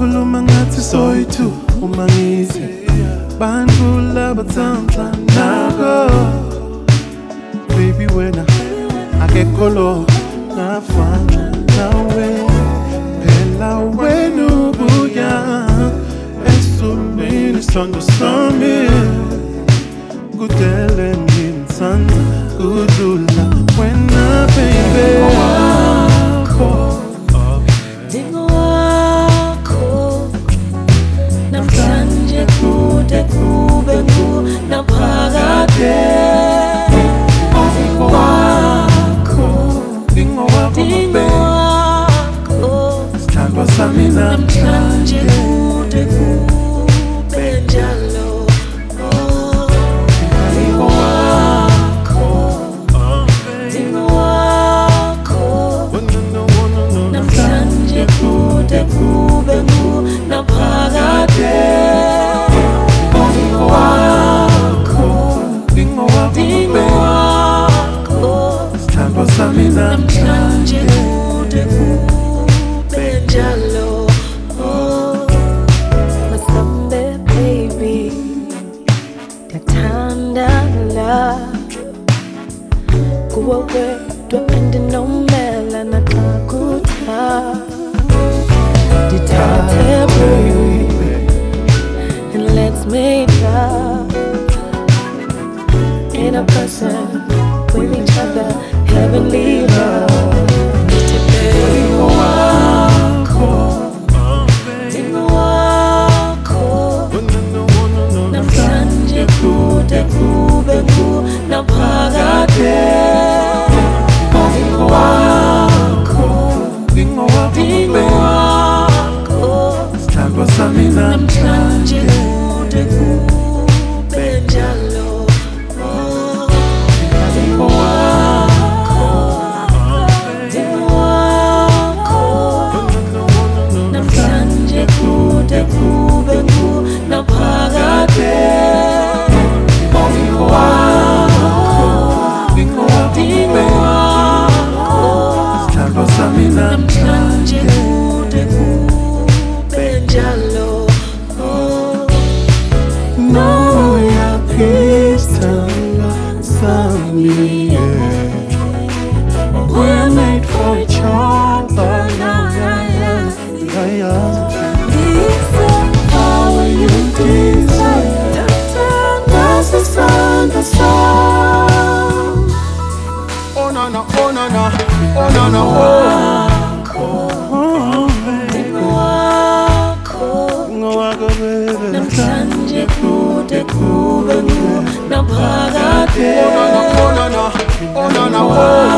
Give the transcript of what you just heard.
Khuluma ngathi soyithu uma ngithi bantu labathanda nako. Baby wena akekho lo ngafana nawe, phela wena ubuya esumini isandla sami kudele ngimthanda kudlula wena baby. Dingo wakho namhlanje kude kube naphakade. Dingo wakho sithandwa sami namhlanje kude kube njalo. Dingo wakho namhlanje kude kube naphakade. Dingo wakho sithandwa sami namhlanje kude kube njalo. Masambe baby ndathanda la kuwe wedwa andinomela naxakutha ndithathe baby and let's make love in a person with each other, heavenly love. Dingo wakho namhlanje kude kube naphakade. Dingo wakho sithandwa sami namhlanje kude kube njalo. Dingo wakho namhlanje kude kube naphakade. Dingo wakho sithandwa sami namhlanje kude kube njalo. We're made for each other. How are you desire? That's the sun, the sun. Oh no no, oh no no, oh no no, oh. Namhlanje kude kube naphakade. Oh no no, oh no no, oh no no, oh.